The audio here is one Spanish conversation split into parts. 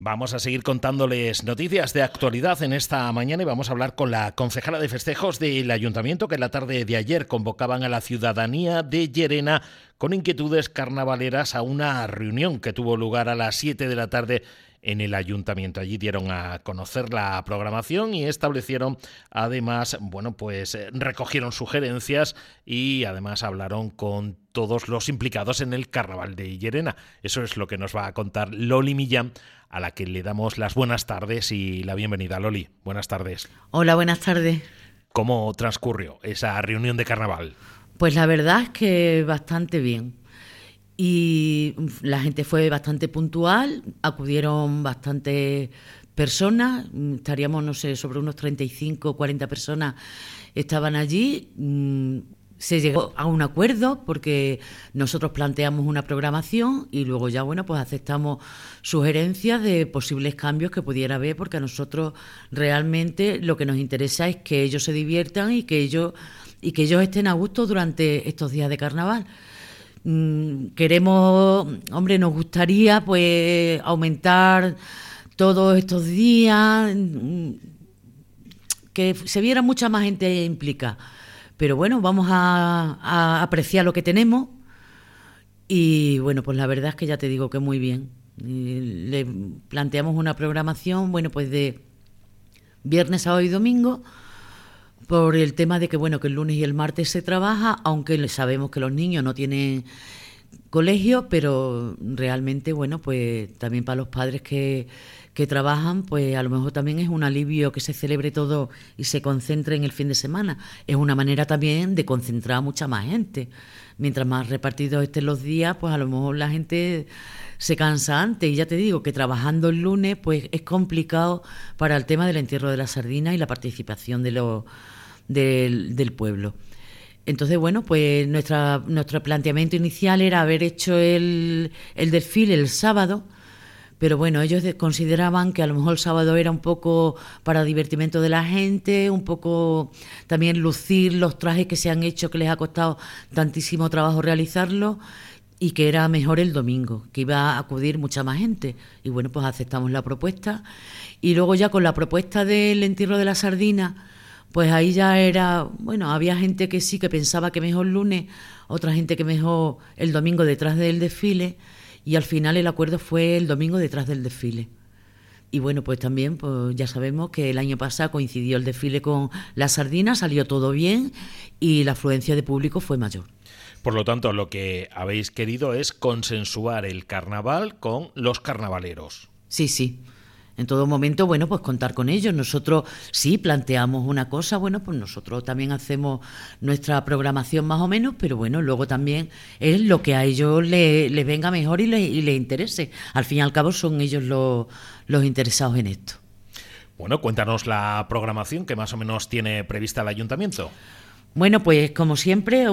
Vamos a seguir contándoles noticias de actualidad en esta mañana y vamos a hablar con la concejala de festejos del Ayuntamiento, que en la tarde de ayer convocaban a la ciudadanía de Llerena con inquietudes carnavaleras a una reunión que tuvo lugar a las 7 de la tarde en el Ayuntamiento. Allí dieron a conocer la programación y establecieron, además, recogieron sugerencias y además hablaron con todos los implicados en el Carnaval de Llerena. Eso es lo que nos va a contar Loli Millán, a la que le damos las buenas tardes y la bienvenida. Loli, buenas tardes. Hola, buenas tardes. ¿Cómo transcurrió esa reunión de carnaval? Pues la verdad es que bastante bien. Y la gente fue bastante puntual, acudieron bastantes personas, estaríamos, no sé, sobre unos 35 o 40 personas estaban allí. Se llegó a un acuerdo porque nosotros planteamos una programación y luego ya, pues aceptamos sugerencias de posibles cambios que pudiera haber, porque a nosotros realmente lo que nos interesa es que ellos se diviertan y que ellos estén a gusto durante estos días de carnaval. Nos gustaría pues aumentar todos estos días, que se viera mucha más gente implicada. Pero bueno, vamos a apreciar lo que tenemos y bueno, pues la verdad es que ya te digo que muy bien. Le planteamos una programación, pues de viernes, sábado y domingo, por el tema de que que el lunes y el martes se trabaja, aunque sabemos que los niños no tienen colegio, pero realmente, pues también para los padres que trabajan, pues a lo mejor también es un alivio que se celebre todo y se concentre en el fin de semana. Es una manera también de concentrar a mucha más gente. Mientras más repartidos estén los días, pues a lo mejor la gente se cansa antes. Y ya te digo que trabajando el lunes, pues es complicado para el tema del entierro de la sardina y la participación del pueblo. Entonces, pues nuestro planteamiento inicial era haber hecho el desfile el sábado, pero ellos consideraban que a lo mejor el sábado era un poco para divertimento de la gente, un poco también lucir los trajes que se han hecho, que les ha costado tantísimo trabajo realizarlos, y que era mejor el domingo, que iba a acudir mucha más gente. Y pues aceptamos la propuesta. Y luego ya con la propuesta del entierro de la sardina, pues ahí ya era, había gente que sí, que pensaba que mejor lunes, otra gente que mejor el domingo detrás del desfile, y al final el acuerdo fue el domingo detrás del desfile. Y pues también pues ya sabemos que el año pasado coincidió el desfile con la sardina, salió todo bien y la afluencia de público fue mayor. Por lo tanto, lo que habéis querido es consensuar el carnaval con los carnavaleros. Sí. En todo momento, pues contar con ellos. Nosotros sí planteamos una cosa, pues nosotros también hacemos nuestra programación más o menos, pero luego también es lo que a ellos les venga mejor y les interese. Al fin y al cabo son ellos los interesados en esto. Cuéntanos la programación que más o menos tiene prevista el Ayuntamiento. Pues como siempre,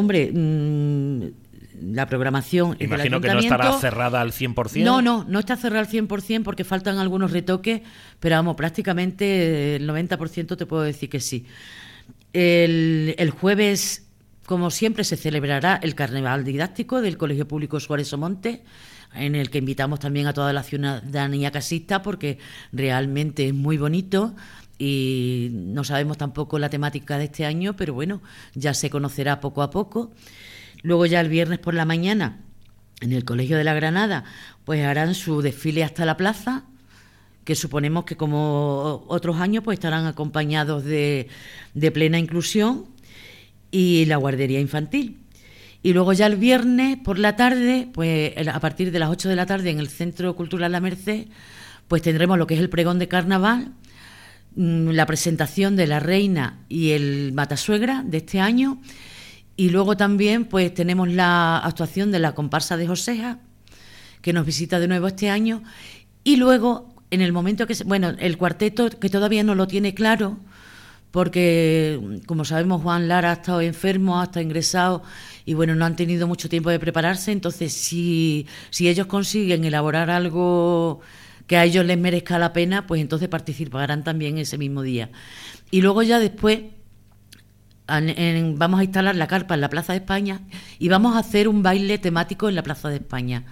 la programación es del Imagino que no estará cerrada al 100%. No está cerrada al 100% porque faltan algunos retoques, pero prácticamente el 90% te puedo decir que sí. El jueves, como siempre, se celebrará el Carnaval Didáctico del Colegio Público Suárez Omonte, en el que invitamos también a toda la ciudadanía casista, porque realmente es muy bonito. Y no sabemos tampoco la temática de este año, pero ya se conocerá poco a poco. Luego ya el viernes por la mañana, en el Colegio de la Granada, pues harán su desfile hasta la plaza, que suponemos que como otros años pues estarán acompañados de plena inclusión, y la guardería infantil. Y luego ya el viernes por la tarde, pues a partir de las 8 de la tarde en el Centro Cultural La Merced, pues tendremos lo que es el pregón de carnaval, la presentación de la reina y el matasuegra de este año. Y luego también pues tenemos la actuación de la comparsa de Joseja, que nos visita de nuevo este año. Y luego, en el momento que... el cuarteto, que todavía no lo tiene claro, porque, como sabemos, Juan Lara ha estado enfermo, ha estado ingresado, y no han tenido mucho tiempo de prepararse. Entonces, si ellos consiguen elaborar algo que a ellos les merezca la pena, pues entonces participarán también ese mismo día. Y luego ya después... vamos a instalar la carpa en la Plaza de España y vamos a hacer un baile temático en la Plaza de España.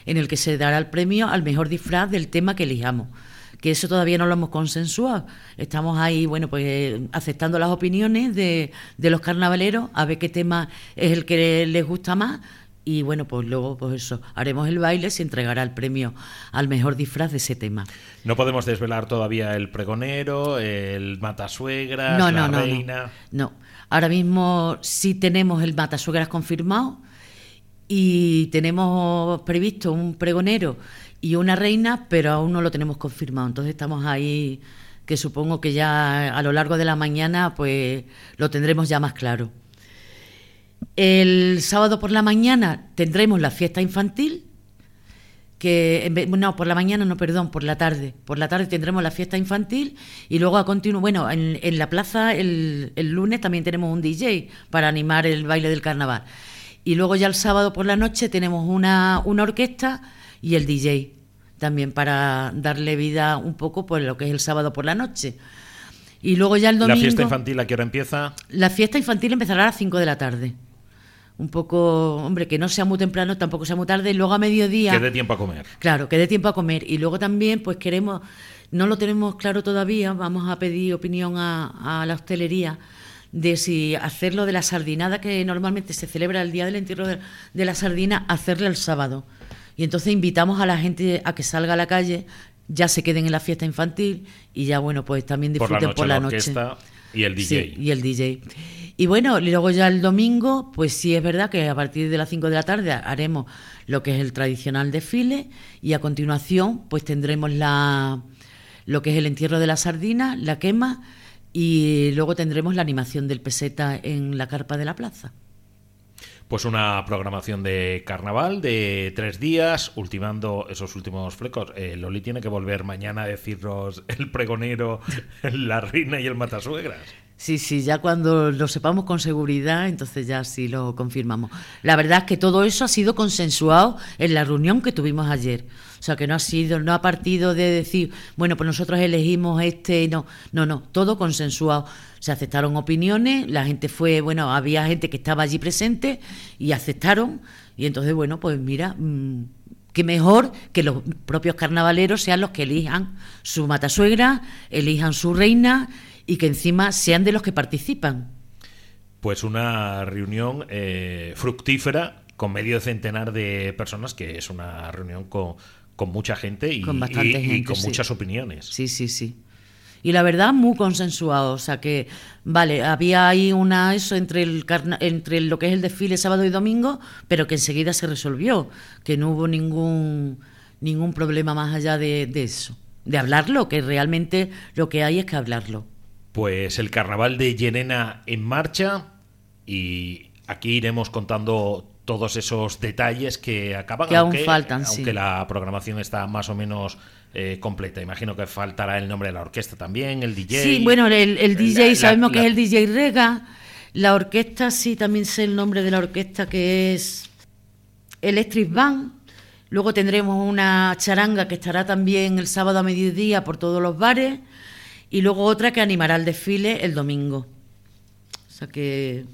en el que se dará el premio al mejor disfraz del tema que elijamos. Que eso todavía no lo hemos consensuado. Estamos ahí, bueno, pues aceptando las opiniones de los carnavaleros, a ver qué tema es el que les gusta más. Y bueno, pues luego, pues eso, haremos el baile, se entregará el premio al mejor disfraz de ese tema. No podemos desvelar todavía el pregonero, el matasuegras, la reina. No, ahora mismo sí tenemos el matasuegras confirmado y tenemos previsto un pregonero y una reina, pero aún no lo tenemos confirmado. Entonces estamos ahí, que supongo que ya a lo largo de la mañana pues lo tendremos ya más claro. El sábado por la mañana tendremos la fiesta infantil, por la mañana no, perdón, por la tarde. Por la tarde tendremos la fiesta infantil y luego a continuo, bueno, en la plaza el lunes también tenemos un DJ para animar el baile del carnaval. Y luego ya el sábado por la noche tenemos una orquesta y el DJ también para darle vida un poco pues lo que es el sábado por la noche. Y luego ya el domingo... ¿La fiesta infantil a qué hora empieza? La fiesta infantil empezará a las 5 de la tarde. Un poco, hombre, que no sea muy temprano, tampoco sea muy tarde, y luego a mediodía... Que dé tiempo a comer. Claro, que dé tiempo a comer. Y luego también, pues queremos, no lo tenemos claro todavía, vamos a pedir opinión a la hostelería de si hacerlo de la sardinada, que normalmente se celebra el día del entierro de la sardina, hacerle el sábado. Y entonces invitamos a la gente a que salga a la calle, ya se queden en la fiesta infantil y ya, bueno, pues también disfruten por la noche. Orquesta y el DJ. Sí, y el DJ. Y bueno, y luego ya el domingo, pues sí es verdad que a partir de las 5 de la tarde haremos lo que es el tradicional desfile y a continuación pues tendremos lo que es el entierro de la sardina, la quema y luego tendremos la animación del peseta en la carpa de la plaza. Pues una programación de carnaval de 3 días, ultimando esos últimos flecos. Loli tiene que volver mañana a decirnos el pregonero, la reina y el matasuegras. Sí, ya cuando lo sepamos con seguridad, entonces ya sí lo confirmamos. La verdad es que todo eso ha sido consensuado en la reunión que tuvimos ayer. O sea, que no ha partido de decir, bueno, pues nosotros elegimos no, todo consensuado. Se aceptaron opiniones, la gente fue, bueno, había gente que estaba allí presente y aceptaron. Y entonces, bueno, pues mira, qué mejor que los propios carnavaleros sean los que elijan su matasuegra, elijan su reina y que encima sean de los que participan. Pues una reunión fructífera con medio centenar de personas, que es una reunión con mucha gente y con bastante gente, y con muchas opiniones. Sí. Y la verdad, muy consensuado. O sea que, vale, había ahí eso entre lo que es el desfile sábado y domingo, pero que enseguida se resolvió, que no hubo ningún problema más allá de eso. De hablarlo, que realmente lo que hay es que hablarlo. Pues el carnaval de Llerena en marcha y aquí iremos contando todos esos detalles que acaban, que aún faltan, aunque la programación está más o menos completa. Imagino que faltará el nombre de la orquesta también, el DJ. Sí, bueno, el DJ sabemos que es el DJ Rega. La orquesta, sí, también sé el nombre de la orquesta, que es Electric Band. Luego tendremos una charanga que estará también el sábado a mediodía por todos los bares. Y luego otra que animará el desfile el domingo. O sea que...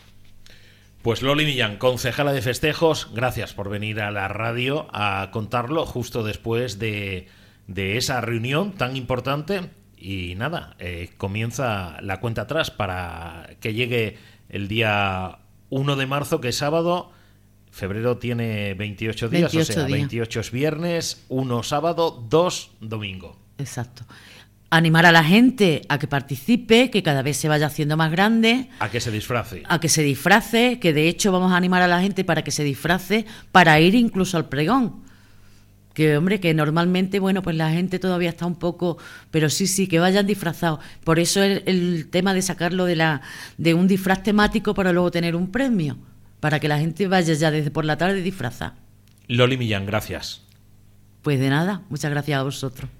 Pues Loli Millán, concejala de festejos, gracias por venir a la radio a contarlo justo después de esa reunión tan importante. Y nada, comienza la cuenta atrás para que llegue el día 1 de marzo, que es sábado. Febrero tiene 28 días, 28 es viernes, 1 sábado, 2 domingo. Exacto. Animar a la gente a que participe, que cada vez se vaya haciendo más grande. A que se disfrace. A que se disfrace, que de hecho vamos a animar a la gente para que se disfrace, para ir incluso al pregón. Que, hombre, que normalmente, bueno, pues la gente todavía está un poco... Pero sí, que vayan disfrazados. Por eso el tema de sacarlo de un disfraz temático para luego tener un premio. Para que la gente vaya ya desde por la tarde disfrazada. Loli Millán, gracias. Pues de nada, muchas gracias a vosotros.